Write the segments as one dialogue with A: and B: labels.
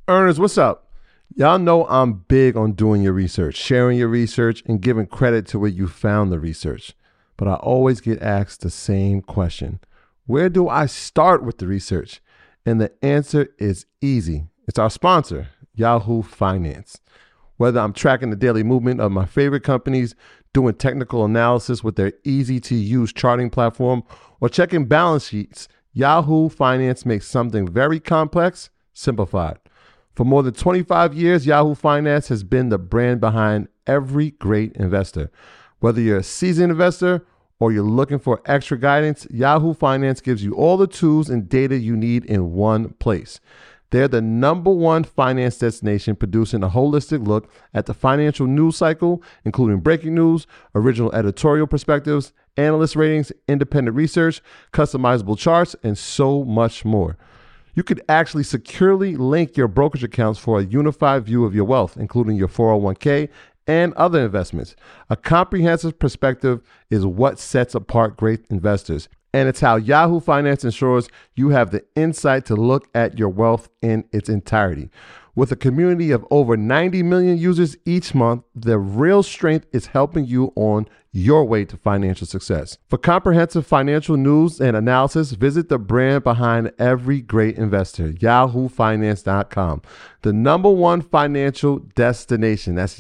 A: Earners, what's up? Y'all know I'm big on doing your research, sharing your research, and giving credit to where you found the research. But I always get asked the same question. Where do I start with the research? And the answer is easy. It's our sponsor, Yahoo Finance. Whether I'm tracking the daily movement of my favorite companies, doing technical analysis with their easy-to-use charting platform, or checking balance sheets, Yahoo Finance makes something very complex simplified. For more than 25 years, Yahoo Finance has been the brand behind every great investor. Whether you're a seasoned investor or you're looking for extra guidance, Yahoo Finance gives you all the tools and data you need in one place. They're the #1 finance destination, producing a holistic look at the financial news cycle, including breaking news, original editorial perspectives, analyst ratings, independent research, customizable charts, and so much more. You could actually securely link your brokerage accounts for a unified view of your wealth, including your 401k and other investments. A comprehensive perspective is what sets apart great investors, and it's how Yahoo Finance ensures you have the insight to look at your wealth in its entirety. With a community of over 90 million users each month, the real strength is helping you on your way to financial success. For comprehensive financial news and analysis, visit the brand behind every great investor, yahoofinance.com. The #1 financial destination. That's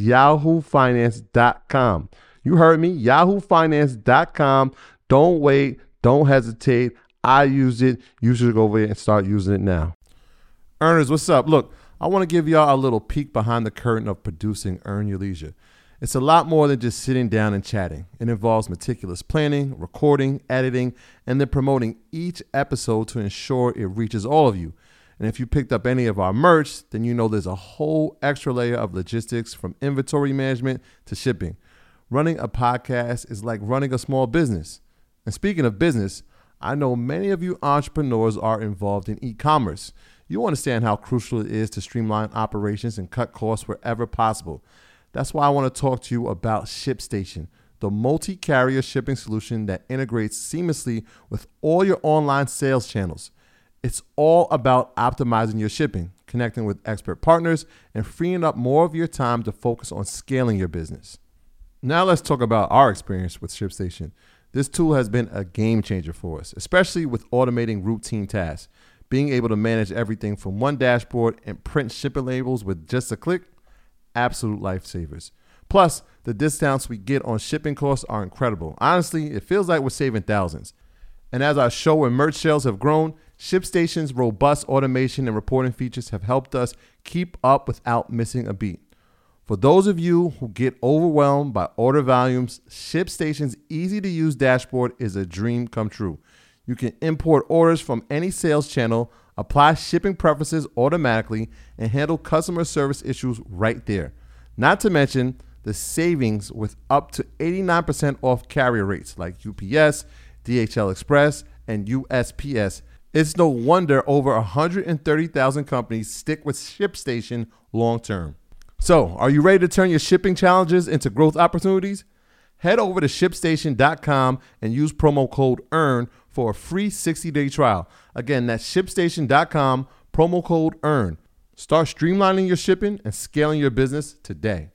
A: yahoofinance.com. You heard me, yahoofinance.com. Don't wait. Don't hesitate. I use it. You should go over there and start using it now. Earners, what's up? Look, I want to give y'all a little peek behind the curtain of producing Earn Your Leisure. It's a lot more than just sitting down and chatting. It involves meticulous planning, recording, editing, and then promoting each episode to ensure it reaches all of you. And if you picked up any of our merch, then you know there's a whole extra layer of logistics, from inventory management to shipping. Running a podcast is like running a small business. And speaking of business, I know many of you entrepreneurs are involved in e-commerce. You understand how crucial it is to streamline operations and cut costs wherever possible. That's why I want to talk to you about ShipStation, the multi-carrier shipping solution that integrates seamlessly with all your online sales channels. It's all about optimizing your shipping, connecting with expert partners, and freeing up more of your time to focus on scaling your business. Now let's talk about our experience with ShipStation. This tool has been a game changer for us, especially with automating routine tasks. Being able to manage everything from one dashboard and print shipping labels with just a click, absolute lifesavers. Plus, the discounts we get on shipping costs are incredible. Honestly, it feels like we're saving thousands. And as our show and merch sales have grown, ShipStation's robust automation and reporting features have helped us keep up without missing a beat. For those of you who get overwhelmed by order volumes, ShipStation's easy-to-use dashboard is a dream come true. You can import orders from any sales channel, apply shipping preferences automatically, and handle customer service issues right there. Not to mention the savings with up to 89% off carrier rates like UPS, DHL Express, and USPS. It's no wonder over 130,000 companies stick with ShipStation long term. So, are you ready to turn your shipping challenges into growth opportunities? Head over to ShipStation.com and use promo code EARN for a free 60-day trial. Again, that's ShipStation.com, promo code EARN. Start streamlining your shipping and scaling your business today.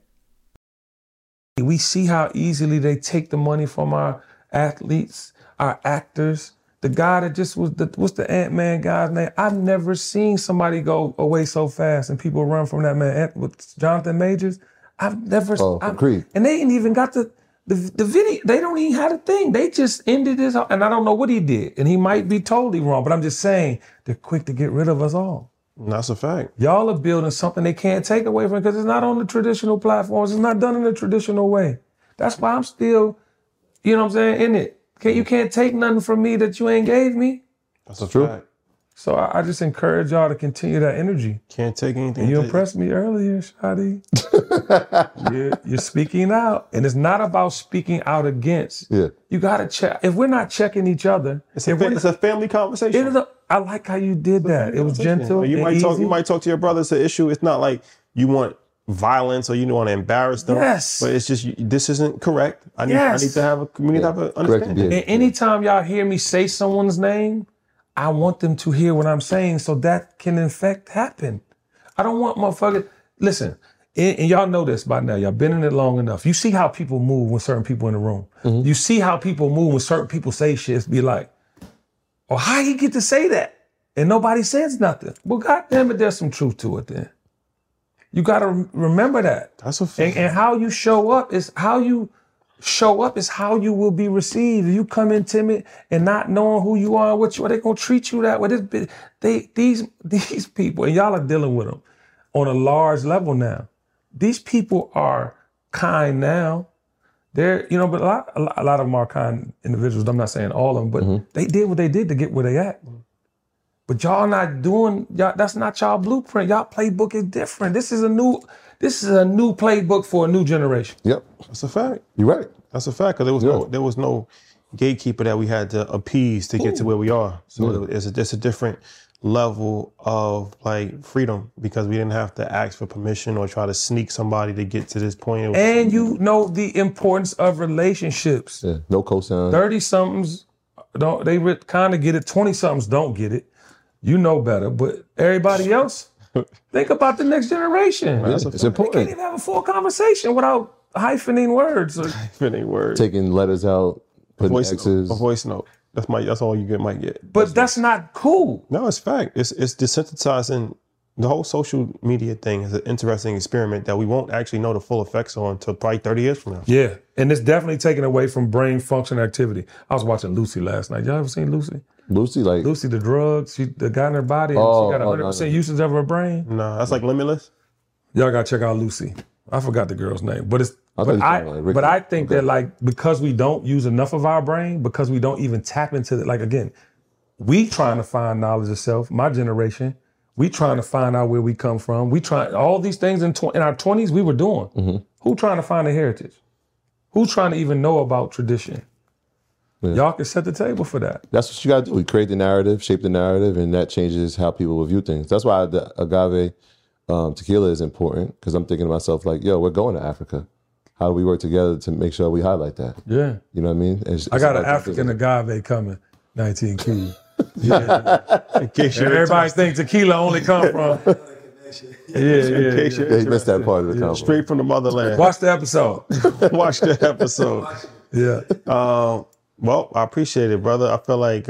B: We see how easily they take the money from our athletes, our actors. The guy that just was what's the Ant-Man guy's name? I've never seen somebody go away so fast and people run from that man. With Jonathan Majors, I've never.
A: Creed.
B: And they ain't even got the video. They don't even have a thing. They just ended this, and I don't know what he did. And he might be totally wrong, but I'm just saying they're quick to get rid of us all.
C: That's a fact.
B: Y'all are building something they can't take away from because it's not on the traditional platforms. It's not done in the traditional way. That's why I'm still, you know what I'm saying, in it. You can't take nothing from me that you ain't gave me.
C: That's true. Fact.
B: So I just encourage y'all to continue that energy.
C: Can't take anything.
B: And you impressed me earlier, Shadi. You're speaking out. And it's not about speaking out against.
A: Yeah.
B: You got to check. If we're not checking each other.
C: It's a family conversation.
B: I like how you did that. It was gentle.
C: You might talk to your brother. It's an issue. It's not like you want violence or you want to embarrass them.
B: Yes.
C: But it's just, this isn't correct. We need to have an understanding.
B: And anytime y'all hear me say someone's name, I want them to hear what I'm saying so that can in fact happen. I don't want motherfuckers. Listen, and y'all know this by now. Y'all been in it long enough. You see how people move when certain people in the room. You see how people move when certain people say shit. It's be like, oh, how you get to say that? And nobody says nothing. Well, goddamn it, there's some truth to it then. You got to remember that.
C: That's a fact.
B: And how you show up is how you will be received. If you come in timid and not knowing who you are, what you are, they gonna treat you that way. These people, and y'all are dealing with them on a large level now. These people are kind now. They're, but a lot of them are kind individuals. I'm not saying all of them, but they did what they did to get where they at. But y'all not doing, that's not y'all blueprint. Y'all playbook is different. This is a new playbook for a new generation.
A: Yep.
C: That's a fact.
A: You're right.
C: That's a fact, because there was no gatekeeper that we had to appease to get to where we are. So it's a different level of like freedom, because we didn't have to ask for permission or try to sneak somebody to get to this point.
B: And you know the importance of relationships.
A: Yeah. No cosign.
B: 30-somethings, they kind of get it. 20-somethings don't get it. You know better, but everybody else, think about the next generation.
A: It's
B: They
A: important.
B: can't even have a full conversation without hyphenating words.
C: Any word.
A: Taking letters out, putting X's.
C: A voice note. That's all you might get.
B: But that's not cool.
C: No, it's fact. It's desensitizing. The whole social media thing is an interesting experiment that we won't actually know the full effects on until probably 30 years from now.
B: Yeah, and it's definitely taken away from brain function activity. I was watching Lucy last night. Y'all ever seen Lucy?
A: Lucy, like
B: Lucy, the drugs, the guy in her body, and she got 100% usage of her brain.
C: No, that's like Limitless.
B: Y'all gotta check out Lucy. I forgot the girl's name, but it's.
A: I thought you
B: But
A: were talking like Ricky.
B: I think that like because we don't use enough of our brain, because we don't even tap into it. Like again, we trying to find knowledge of self. My generation, we trying to find out where we come from. We try all these things in our 20s. We were doing. Who trying to find a heritage? Who trying to even know about tradition?
A: Yeah.
B: Y'all can set the table for that.
A: That's what you got to do. You create the narrative, shape the narrative, and that changes how people will view things. That's why the agave tequila is important, because I'm thinking to myself like, yo, we're going to Africa. How do we work together to make sure we highlight that?
B: Yeah.
A: You know what I mean?
B: I got an African agave coming, 19 key. Yeah. Everybody think tequila only come from. Yeah,
A: He missed that part of the conversation.
C: Straight from the motherland.
B: Watch the episode.
C: Watch the episode.
B: Yeah.
C: Well, I appreciate it, brother. I feel like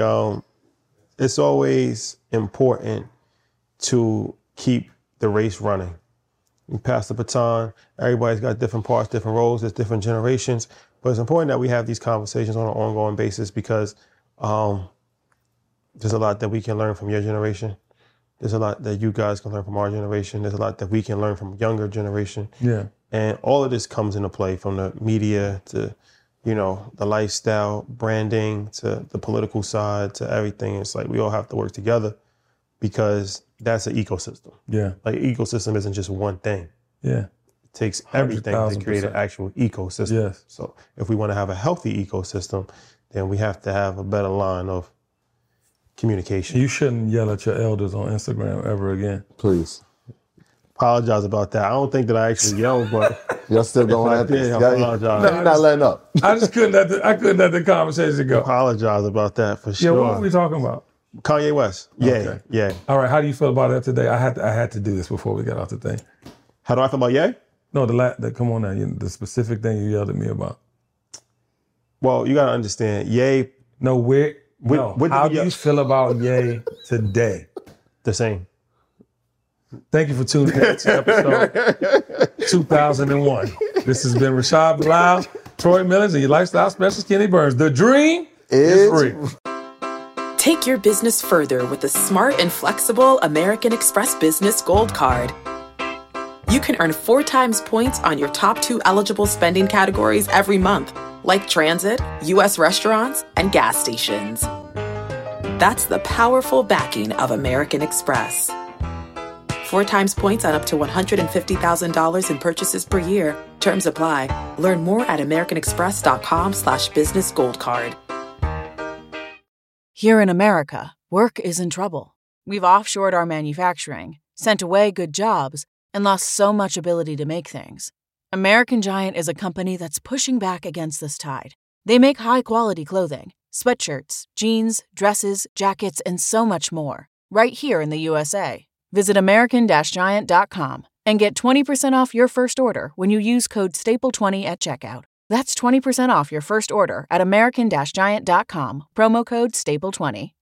C: it's always important to keep the race running. You pass the baton. Everybody's got different parts, different roles. There's different generations. But it's important that we have these conversations on an ongoing basis, because there's a lot that we can learn from your generation. There's a lot that you guys can learn from our generation. There's a lot that we can learn from younger generation.
B: Yeah.
C: And all of this comes into play, from the media to, the lifestyle, branding, to the political side, to everything. It's like we all have to work together, because that's an ecosystem.
B: Yeah.
C: Like, ecosystem isn't just one thing.
B: Yeah.
C: It takes everything to create an
B: 100,000%.
C: actual ecosystem.
B: Yes.
C: So if we want to have a healthy ecosystem, then we have to have a better line of communication.
B: You shouldn't yell at your elders on Instagram ever again.
A: Please.
C: Apologize about that. I don't think that I actually yelled, but
A: Y'all still going
C: I
A: at this.
C: did, I
A: Y'all-
C: apologize.
A: You're not letting up.
B: I just couldn't let the conversation go.
C: apologize about that for
B: Yeah,
C: sure.
B: what were we talking about?
C: Kanye West. Yeah,
B: Okay.
C: yeah.
B: All right, how do you feel about that today? I had to do this before we got off the thing.
C: How do I feel about Ye?
B: No, come on now, the specific thing you yelled at me about.
C: Well, you got to understand, Ye,
B: No,
C: what
B: how
C: did
B: do
C: we-
B: you feel about Ye today?
C: the same.
B: Thank you for tuning in to episode 2001. This has been Rashad Bilal, Troy Millers, and your lifestyle specialist, Kenny Burns. The dream is real.
D: Take your business further with the smart and flexible American Express Business Gold Card. You can earn 4 times points on your top 2 eligible spending categories every month, like transit, U.S. restaurants, and gas stations. That's the powerful backing of American Express. 4 times points on up to $150,000 in purchases per year. Terms apply. Learn more at americanexpress.com/business gold card.
E: Here in America, work is in trouble. We've offshored our manufacturing, sent away good jobs, and lost so much ability to make things. American Giant is a company that's pushing back against this tide. They make high-quality clothing, sweatshirts, jeans, dresses, jackets, and so much more, right here in the USA. Visit American-Giant.com and get 20% off your first order when you use code STAPLE20 at checkout. That's 20% off your first order at American-Giant.com, promo code STAPLE20.